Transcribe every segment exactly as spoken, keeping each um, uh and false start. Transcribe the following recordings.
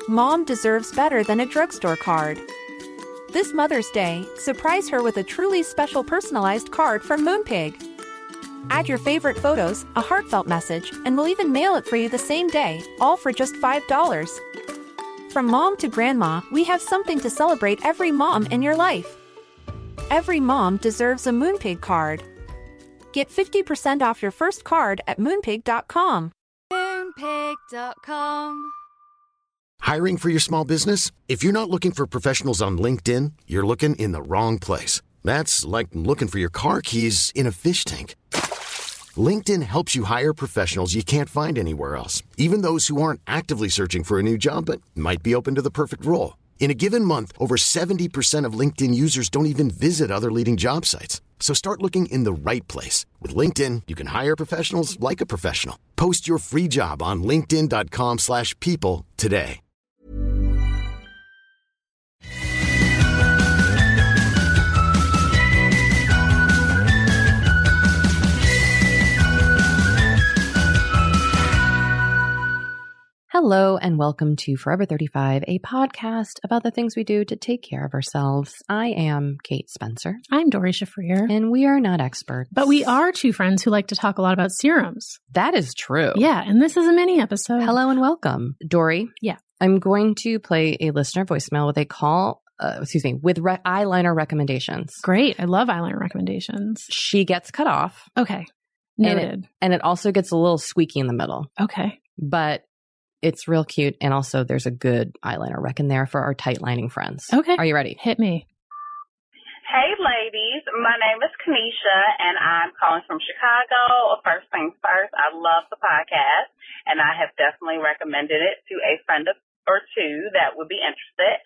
Mom deserves better than a drugstore card. This Mother's Day, surprise her with a truly special personalized card from Moonpig. Add your favorite photos, a heartfelt message, and we'll even mail it for you the same day, all for just five dollars. From mom to grandma, we have something to celebrate every mom in your life. Every mom deserves a Moonpig card. Get fifty percent off your first card at moonpig dot com. moonpig dot com. Hiring for your small business? If you're not looking for professionals on LinkedIn, you're looking in the wrong place. That's like looking for your car keys in a fish tank. LinkedIn helps you hire professionals you can't find anywhere else, even those who aren't actively searching for a new job but might be open to the perfect role. In a given month, over seventy percent of LinkedIn users don't even visit other leading job sites. So start looking in the right place. With LinkedIn, you can hire professionals like a professional. Post your free job on linkedin dot com slash people today. Hello and welcome to Forever thirty-five, a podcast about the things we do to take care of ourselves. I am Kate Spencer. I'm Dory Shafrir. And we are not experts. But we are two friends who like to talk a lot about serums. That is true. Yeah, and this is a mini episode. Hello and welcome. Dory? Yeah. I'm going to play a listener voicemail with a call, uh, excuse me, with re- eyeliner recommendations. Great. I love eyeliner recommendations. She gets cut off. Okay. Noted. And it, and it also gets a little squeaky in the middle. Okay. But it's real cute. And also there's a good eyeliner rec in there for our tight lining friends. Okay. Are you ready? Hit me. Hey, ladies. My name is Kanisha, and I'm calling from Chicago. First things first, I love the podcast, and I have definitely recommended it to a friend or two that would be interested.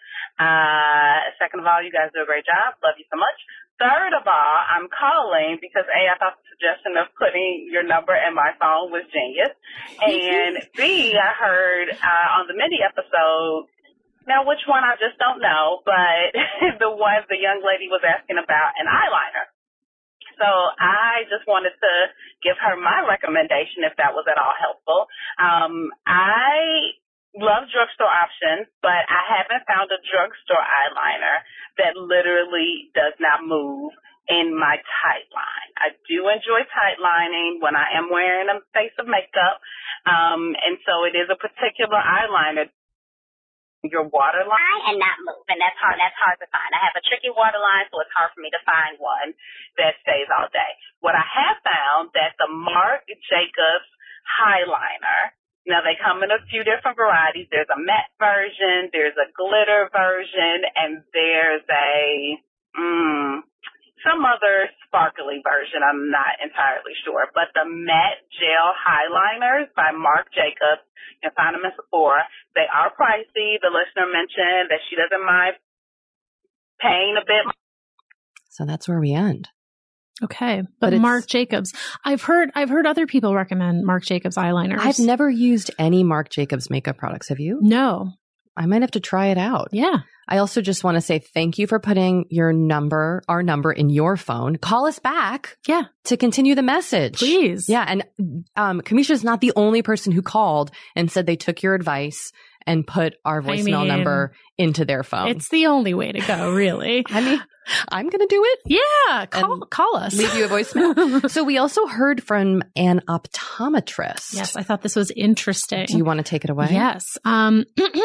Uh, second of all, you guys do a great job. Love you so much. Third of all, I'm calling because, A, I thought the suggestion of putting your number in my phone was genius. And B, I heard uh, on the mini episode, now which one I just don't know, but the one the young lady was asking about an eyeliner. So I just wanted to give her my recommendation if that was at all helpful. Um, I love drugstore options, but I haven't found a drugstore eyeliner that literally does not move in my tight line. I do enjoy tight lining when I am wearing a face of makeup, um, and so it is a particular eyeliner. Your waterline and not move, and that's hard. That's hard to find. I have a tricky waterline, so it's hard for me to find one that stays all day. What I have found that the Marc Jacobs Highliner. Now, they come in a few different varieties. There's a matte version, there's a glitter version, and there's a, mm, some other sparkly version. I'm not entirely sure. But the matte gel highliners by Marc Jacobs, you can find them in Sephora. They are pricey. The listener mentioned that she doesn't mind paying a bit. So that's where we end. Okay. But, But Marc Jacobs, I've heard, I've heard other people recommend Marc Jacobs eyeliners. I've never used any Marc Jacobs makeup products. Have you? No. I might have to try it out. Yeah. I also just want to say thank you for putting your number, our number in your phone. Call us back. Yeah. To continue the message. Please. Yeah. And um, Kamisha is not the only person who called and said they took your advice and put our voicemail I mean, number into their phone. It's the only way to go, really. I mean, I'm going to do it. Yeah. Call, call us. Leave you a voicemail. So we also heard from an optometrist. Yes. I thought this was interesting. Do you want to take it away? Yes. Um,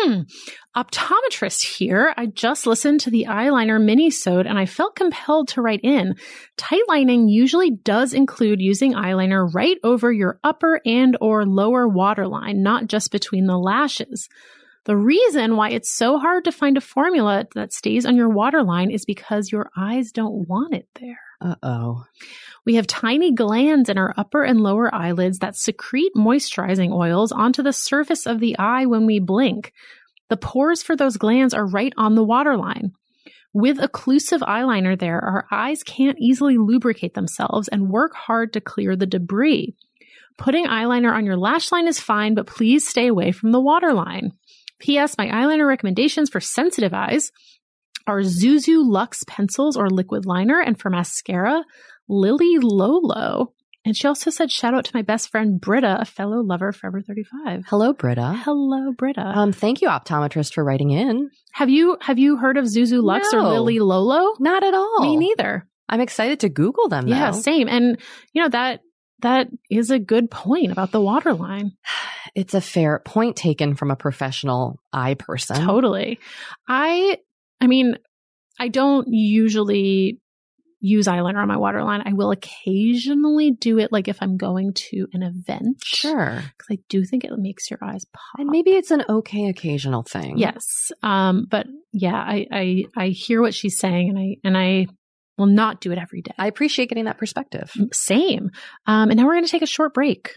optometrist here. I just listened to the eyeliner mini-sode and I felt compelled to write in. Tight lining usually does include using eyeliner right over your upper and or lower waterline, not just between the lashes. The reason why it's so hard to find a formula that stays on your waterline is because your eyes don't want it there. Uh-oh. We have tiny glands in our upper and lower eyelids that secrete moisturizing oils onto the surface of the eye when we blink. The pores for those glands are right on the waterline. With occlusive eyeliner there, our eyes can't easily lubricate themselves and work hard to clear the debris. Putting eyeliner on your lash line is fine, but please stay away from the waterline. P S. My eyeliner recommendations for sensitive eyes are Zuzu Luxe pencils or liquid liner, and for mascara, Lily Lolo. And she also said, shout out to my best friend, Britta, a fellow lover of Forever thirty-five. Hello, Britta. Hello, Britta. Um, thank you, optometrist, for writing in. Have you have you heard of Zuzu Lux No. or Lily Lolo? Not at all. Me neither. I'm excited to Google them, though. Yeah, same. And, you know, that that is a good point about the waterline. It's a fair point taken from a professional eye person. Totally. I, I mean, I don't usually use eyeliner on my waterline. I will occasionally do it, like if I'm going to an event. Sure. Because I do think it makes your eyes pop. And maybe it's an okay occasional thing. Yes. Um, but yeah, I, I, I hear what she's saying, and I, and I will not do it every day. I appreciate getting that perspective. Same. Um, and now we're going to take a short break.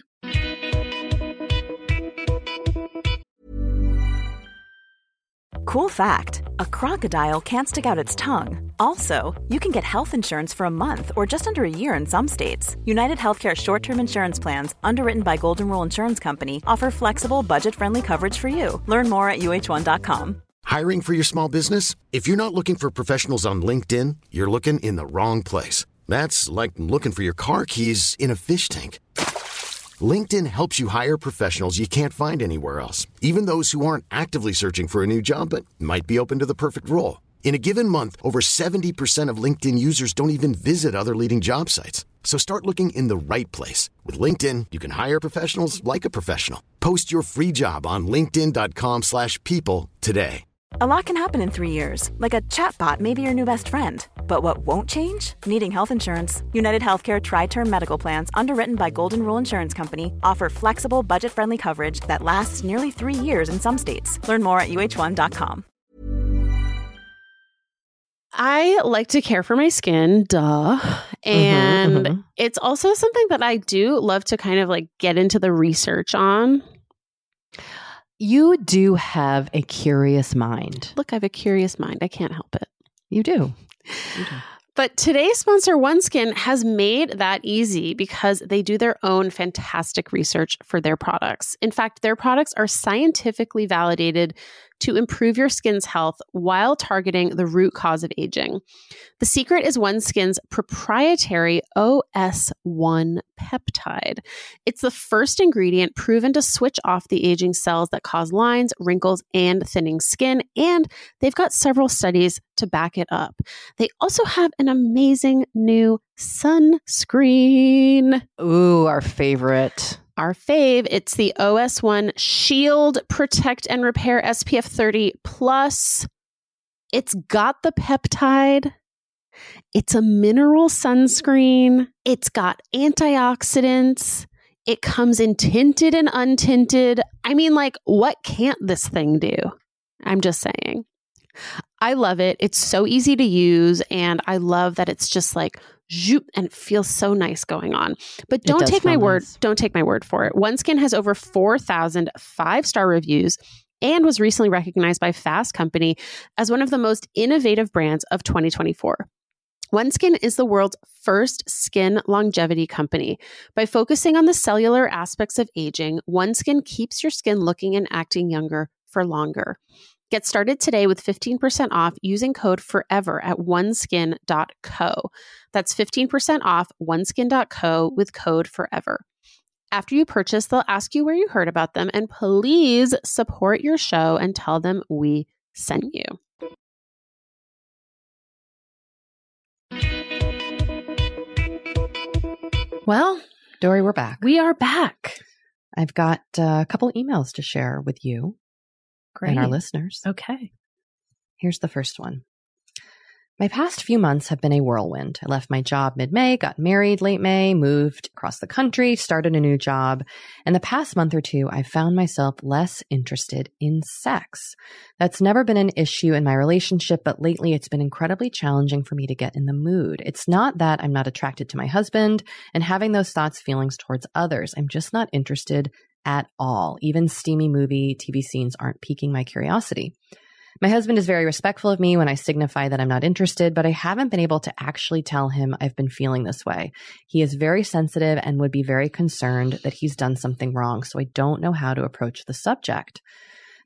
Cool fact, a crocodile can't stick out its tongue. Also, you can get health insurance for a month or just under a year in some states. United Healthcare short-term insurance plans, underwritten by Golden Rule Insurance Company, offer flexible, budget-friendly coverage for you. Learn more at U H one dot com. Hiring for your small business? If you're not looking for professionals on LinkedIn, you're looking in the wrong place. That's like looking for your car keys in a fish tank. LinkedIn helps you hire professionals you can't find anywhere else, even those who aren't actively searching for a new job but might be open to the perfect role. In a given month, over seventy percent of LinkedIn users don't even visit other leading job sites. So start looking in the right place. With LinkedIn, you can hire professionals like a professional. Post your free job on linkedin dot com slash people today. A lot can happen in three years, like a chatbot may be your new best friend. But what won't change? Needing health insurance. United Healthcare Tri-Term Medical Plans, underwritten by Golden Rule Insurance Company, offer flexible, budget-friendly coverage that lasts nearly three years in some states. Learn more at U H one dot com. I like to care for my skin, duh. And Mm-hmm, mm-hmm. it's also something that I do love to kind of like get into the research on. You do have a curious mind. Look, I have a curious mind. I can't help it. You do. You do. But today's sponsor, OneSkin, has made that easy because they do their own fantastic research for their products. In fact, their products are scientifically validated to improve your skin's health while targeting the root cause of aging. The secret is OneSkin's proprietary O S one peptide. It's the first ingredient proven to switch off the aging cells that cause lines, wrinkles, and thinning skin, and they've got several studies to back it up. They also have an amazing new sunscreen. Ooh, our favorite. Our fave, it's the O S one Shield Protect and Repair S P F thirty plus. It's got the peptide. It's a mineral sunscreen. It's got antioxidants. It comes in tinted and untinted. I mean, like, what can't this thing do? I'm just saying. I love it. It's so easy to use, and I love that it's just like zoop, and it feels so nice going on. But don't take my word. Nice. Don't take my word for it. OneSkin has over four thousand five-star reviews and was recently recognized by Fast Company as one of the most innovative brands of twenty twenty-four. OneSkin is the world's first skin longevity company. By focusing on the cellular aspects of aging, OneSkin keeps your skin looking and acting younger for longer. Get started today with fifteen percent off using code FOREVER at oneskin dot co. That's fifteen percent off oneskin dot co with code FOREVER. After you purchase, they'll ask you where you heard about them, and please support your show and tell them we sent you. Well, Dory, we're back. We are back. I've got uh, a couple emails to share with you Great. and our listeners. Okay. Here's the first one. My past few months have been a whirlwind. I left my job mid-May, got married late May, moved across the country, started a new job. And the past month or two, I found myself less interested in sex. That's never been an issue in my relationship, but lately it's been incredibly challenging for me to get in the mood. It's not that I'm not attracted to my husband and having those thoughts, feelings towards others. I'm just not interested at all. Even steamy movie, T V scenes aren't piquing my curiosity. My husband is very respectful of me when I signify that I'm not interested, but I haven't been able to actually tell him I've been feeling this way. He is very sensitive and would be very concerned that he's done something wrong, so I don't know how to approach the subject.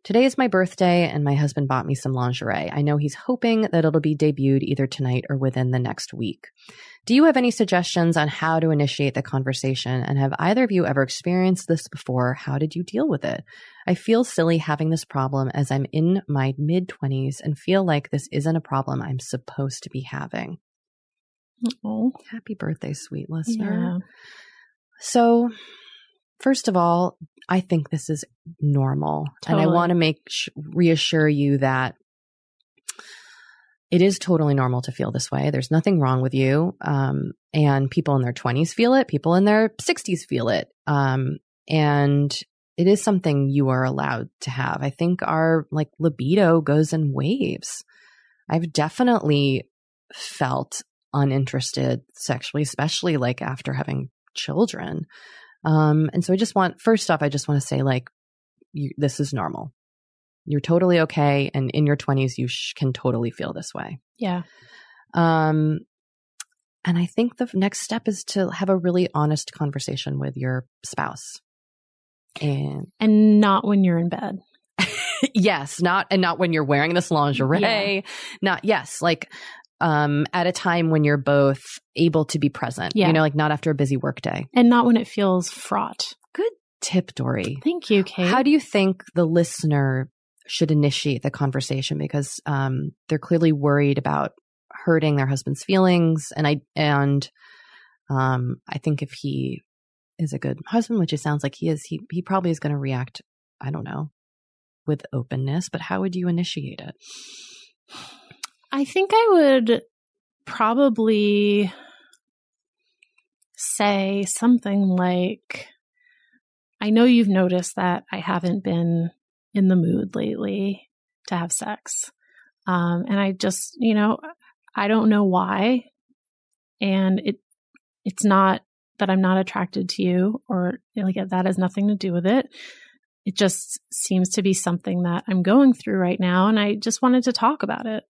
Today is my birthday and my husband bought me some lingerie. I know he's hoping that it'll be debuted either tonight or within the next week. Do you have any suggestions on how to initiate the conversation? And have either of you ever experienced this before? How did you deal with it? I feel silly having this problem as I'm in my mid-twenties and feel like this isn't a problem I'm supposed to be having. Oh, happy birthday, sweet listener. Yeah. So, first of all, I think this is normal. Totally. And I want to make sh- reassure you that it is totally normal to feel this way. There's nothing wrong with you. Um, and people in their twenties feel it. People in their sixties feel it. Um, and it is something you are allowed to have. I think our like libido goes in waves. I've definitely felt uninterested sexually, especially like after having children. Um, and so I just want, first off, I just want to say like, you, this is normal. You're totally okay. And in your twenties, you sh- can totally feel this way. Yeah. Um, and I think the next step is to have a really honest conversation with your spouse. And And not when you're in bed. yes, not, and not when you're wearing this lingerie, yeah. not, yes, like, um, at a time when you're both able to be present, yeah. you know, like not after a busy work day. And not when it feels fraught. Good tip, Dory. Thank you, Kate. How do you think the listener should initiate the conversation? Because, um, they're clearly worried about hurting their husband's feelings. And I, and, um, I think if he is a good husband, which it sounds like he is, he, he probably is going to react, I don't know, with openness, but how would you initiate it? I think I would probably say something like, I know you've noticed that I haven't been in the mood lately to have sex. Um, and I just, you know, I don't know why. And it, it's not that I'm not attracted to you or like that has nothing to do with it. It just seems to be something that I'm going through right now. And I just wanted to talk about it.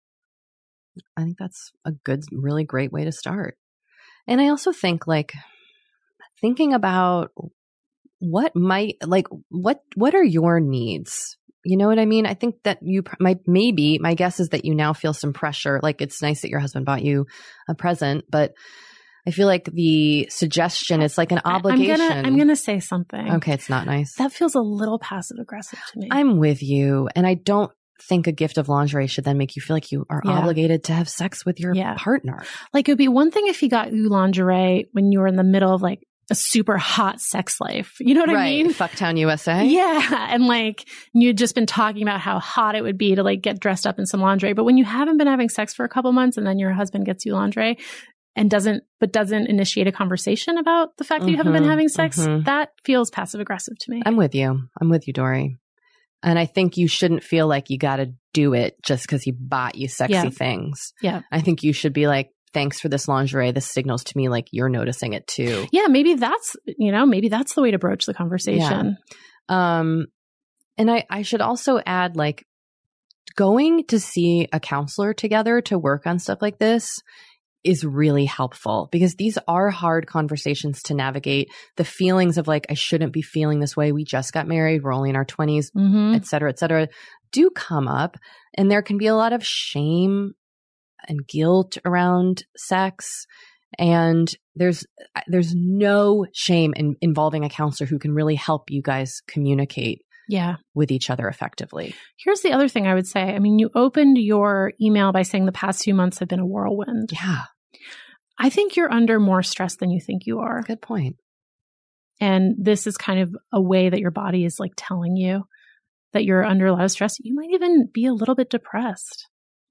I think that's a good, really great way to start. And I also think like thinking about what might, like, what, what are your needs? You know what I mean? I think that you might, maybe my guess is that you now feel some pressure. Like it's nice that your husband bought you a present, but I feel like the suggestion is like an obligation. I'm gonna, I'm gonna say something. Okay. It's not nice. That feels a little passive aggressive to me. I'm with you. And I don't think a gift of lingerie should then make you feel like you are yeah. obligated to have sex with your yeah. partner. Like it would be one thing if he got you lingerie when you were in the middle of like a super hot sex life. You know what right. I mean? Fucktown U S A. Yeah. And like you'd just been talking about how hot it would be to like get dressed up in some lingerie. But when you haven't been having sex for a couple months and then your husband gets you lingerie and doesn't, but doesn't initiate a conversation about the fact that mm-hmm. you haven't been having sex, mm-hmm. that feels passive aggressive to me. I'm with you. I'm with you, Dory. And I think you shouldn't feel like you got to do it just because he bought you sexy yeah. things. Yeah. I think you should be like, thanks for this lingerie. This signals to me like you're noticing it too. Yeah. Maybe that's, you know, maybe that's the way to broach the conversation. Yeah. Um, and I, I should also add like going to see a counselor together to work on stuff like this is really helpful because these are hard conversations to navigate. The feelings of like, I shouldn't be feeling this way. We just got married. We're only in our twenties, mm-hmm. et cetera, et cetera, do come up. And there can be a lot of shame and guilt around sex. And there's, there's no shame in involving a counselor who can really help you guys communicate yeah. with each other effectively. Here's the other thing I would say. I mean, you opened your email by saying the past few months have been a whirlwind. Yeah. I think you're under more stress than you think you are. Good point. And this is kind of a way that your body is like telling you that you're under a lot of stress. You might even be a little bit depressed.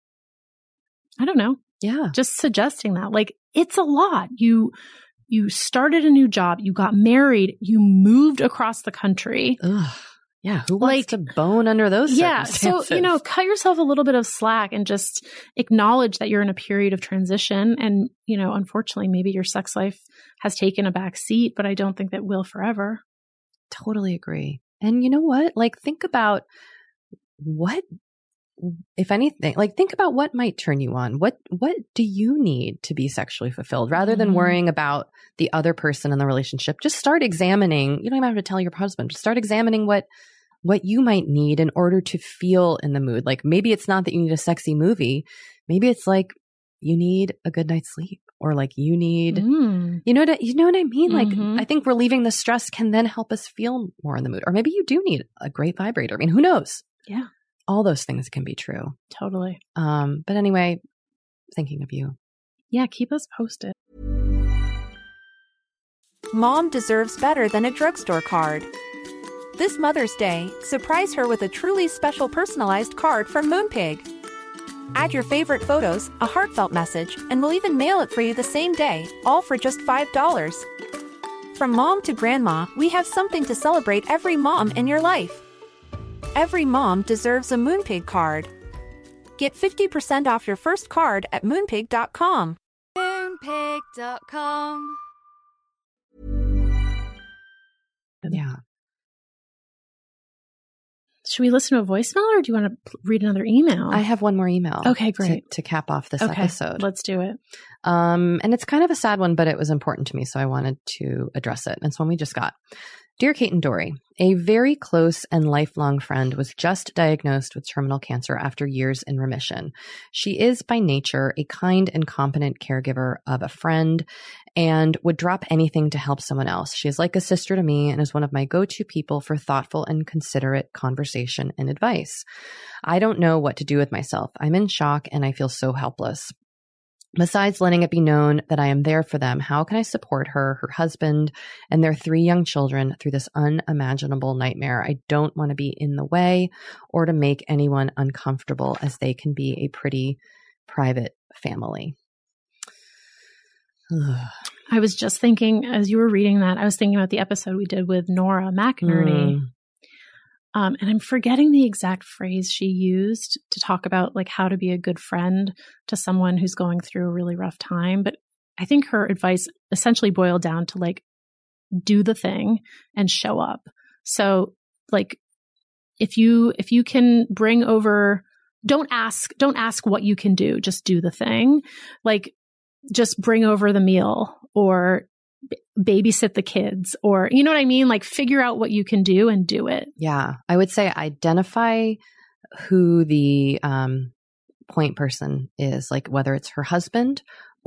I don't know. Yeah. Just suggesting that. Like, it's a lot. You, you started a new job. You got married. You moved across the country. Ugh. Yeah, who wants like, to bone under those yeah, circumstances? So, you know, cut yourself a little bit of slack and just acknowledge that you're in a period of transition. And, you know, unfortunately, maybe your sex life has taken a back seat, but I don't think that will forever. Totally agree. And you know what? Like, think about what, if anything, like think about what might turn you on. What, what do you need to be sexually fulfilled rather than mm-hmm. worrying about the other person in the relationship? Just start examining. You don't even have to tell your husband. Just start examining what, what you might need in order to feel in the mood. Like maybe it's not that you need a sexy movie. Maybe it's like you need a good night's sleep, or like you need, mm. you know what, you know what I mean? Mm-hmm. Like I think relieving the stress can then help us feel more in the mood. Or maybe you do need a great vibrator. I mean, who knows? Yeah. All those things can be true. Totally. Um, but anyway, thinking of you. Yeah. Keep us posted. Mom deserves better than a drugstore card. This Mother's Day, surprise her with a truly special personalized card from Moonpig. Add your favorite photos, a heartfelt message, and we'll even mail it for you the same day, all for just five dollars. From mom to grandma, we have something to celebrate every mom in your life. Every mom deserves a Moonpig card. Get fifty percent off your first card at moonpig dot com. moonpig dot com. Yeah. Should we listen to a voicemail, or do you want to read another email? I have one more email. Okay, great. To, to cap off this okay, episode. Let's do it. Um, and it's kind of a sad one, but it was important to me, so I wanted to address it. And it's one we just got. Dear Kate and Dory, a very close and lifelong friend was just diagnosed with terminal cancer after years in remission. She is by nature a kind and competent caregiver of a friend and would drop anything to help someone else. She is like a sister to me and is one of my go-to people for thoughtful and considerate conversation and advice. I don't know what to do with myself. I'm in shock and I feel so helpless. Besides letting it be known that I am there for them, how can I support her, her husband, and their three young children through this unimaginable nightmare? I don't want to be in the way or to make anyone uncomfortable, as they can be a pretty private family. I was just thinking, as you were reading that, I was thinking about the episode we did with Nora McInerney. Mm. Um, and I'm forgetting the exact phrase she used to talk about like how to be a good friend to someone who's going through a really rough time. But I think her advice essentially boiled down to like, do the thing and show up. So like, if you, if you can bring over, don't ask, don't ask what you can do, just do the thing. Like just bring over the meal, or babysit the kids, or, you know what I mean? Like figure out what you can do and do it. Yeah. I would say identify who the um, point person is, like whether it's her husband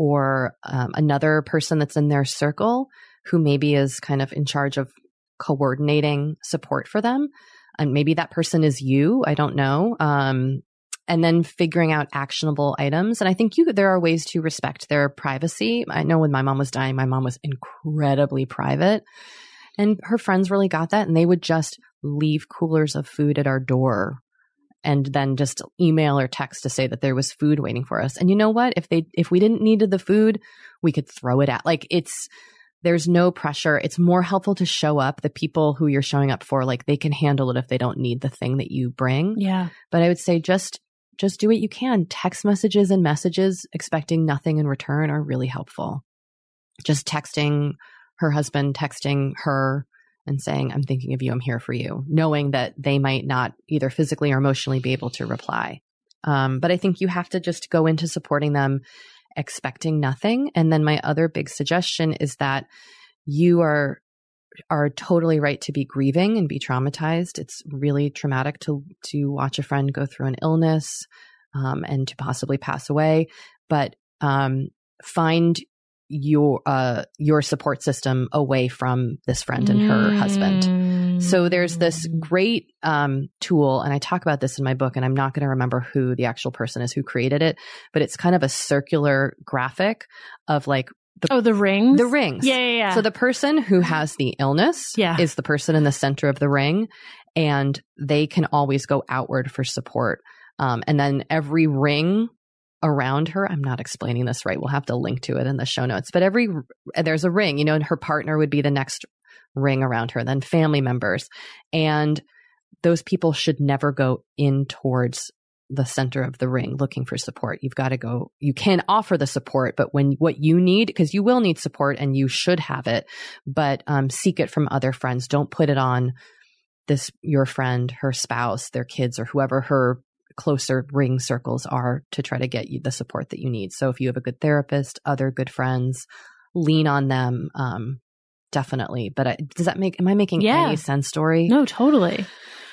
or um, another person that's in their circle who maybe is kind of in charge of coordinating support for them. And maybe that person is you. I don't know. Um, and then figuring out actionable items. And I think you there are ways to respect their privacy. I know when my mom was dying, my mom was incredibly private, and her friends really got that. And they would just leave coolers of food at our door and then just email or text to say that there was food waiting for us. And you know what? If they if we didn't needed the food, we could throw it out. Like it's there's no pressure. It's more helpful to show up. The people who you're showing up for, like they can handle it if they don't need the thing that you bring. Yeah. But I would say just Just do what you can. Text messages and messages expecting nothing in return are really helpful. Just texting her husband, texting her and saying, I'm thinking of you, I'm here for you, knowing that they might not either physically or emotionally be able to reply. Um, but I think you have to just go into supporting them expecting nothing. And then my other big suggestion is that you are are totally right to be grieving and be traumatized. It's really traumatic to to watch a friend go through an illness um, and to possibly pass away. But um, find your uh, your support system away from this friend and her mm. husband. So there's this great um, tool, and I talk about this in my book, and I'm not going to remember who the actual person is who created it, but it's kind of a circular graphic of like The, oh, the rings? The rings. Yeah, yeah, yeah. So the person who has the illness yeah. is the person in the center of the ring, and they can always go outward for support. Um, and then every ring around her, I'm not explaining this right. We'll have to link to it in the show notes. But every, there's a ring, you know, and her partner would be the next ring around her, then family members. And those people should never go in towards the center of the ring looking for support. You've got to go, you can offer the support, but when what you need, because you will need support and you should have it, but um, seek it from other friends. Don't put it on this, your friend, her spouse, their kids, or whoever her closer ring circles are to try to get you the support that you need. So if you have a good therapist, other good friends, lean on them. Um, definitely. But I, does that make, am I making yeah. any sense, Dory? No, totally.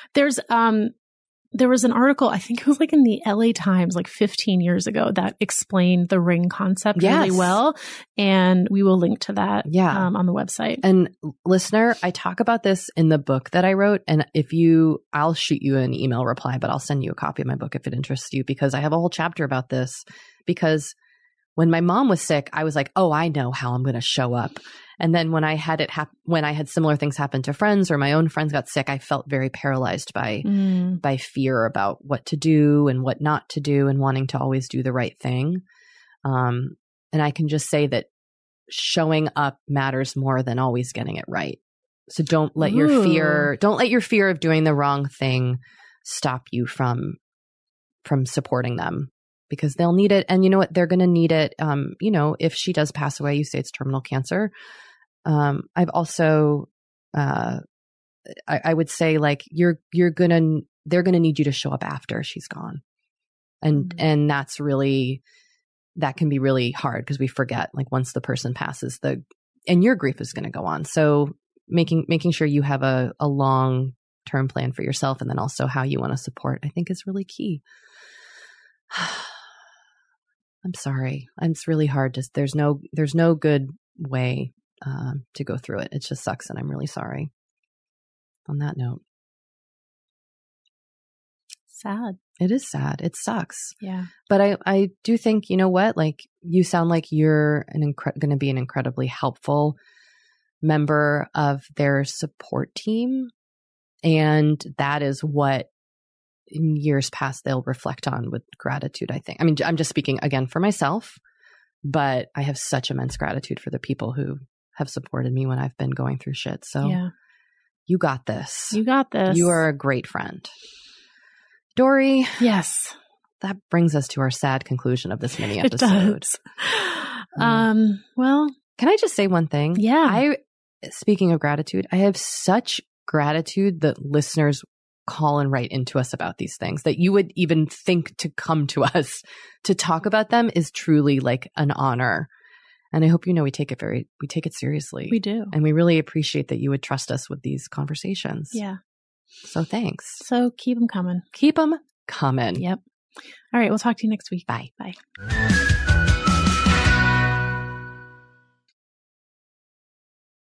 There's, um, there was an article, I think it was like in the L A Times, like fifteen years ago, that explained the ring concept Yes. really well. And we will link to that Yeah. um, on the website. And listener, I talk about this in the book that I wrote. And if you, I'll shoot you an email reply, but I'll send you a copy of my book if it interests you, because I have a whole chapter about this. Because when my mom was sick, I was like, oh, I know how I'm going to show up. And then when I had it hap- when I had similar things happen to friends or my own friends got sick, I felt very paralyzed by Mm. by fear about what to do and what not to do and wanting to always do the right thing. Um, and I can just say that showing up matters more than always getting it right. So don't let your Ooh. fear, don't let your fear of doing the wrong thing stop you from from supporting them, because they'll need it. And you know what? They're going to need it. Um, you know, if she does pass away, you say it's terminal cancer. Um, I've also, uh, I, I would say like, you're, you're going to, they're going to need you to show up after she's gone. And, Mhm. and that's really, that can be really hard because we forget, like once the person passes, the, and your grief is going to go on. So making, making sure you have a, a long term plan for yourself and then also how you want to support, I think is really key. I'm sorry. It's really hard. Just there's no there's no good way um, to go through it. It just sucks, and I'm really sorry. On that note, Sad. it is sad. It sucks, Yeah. but I I do think, you know what? Like you sound like you're an incre- going to be an incredibly helpful member of their support team, and that is what in years past they'll reflect on with gratitude, I think. I mean, I'm just speaking again for myself, but I have such immense gratitude for the people who have supported me when I've been going through shit. So Yeah. you got this. You got this. You are a great friend. Dory, Yes. that brings us to our sad conclusion of this mini It episode. does. Um, well, Can I just say one thing? Yeah. I, speaking of gratitude, I have such gratitude that listeners call and write into us about these things, that you would even think to come to us to talk about them is truly like an honor. And I hope you know we take it very, we take it seriously. we do. And we really appreciate that you would trust us with these conversations. Yeah. So thanks. So keep them coming. Keep them coming. Yep. All right. We'll talk to you next week. Bye. Bye.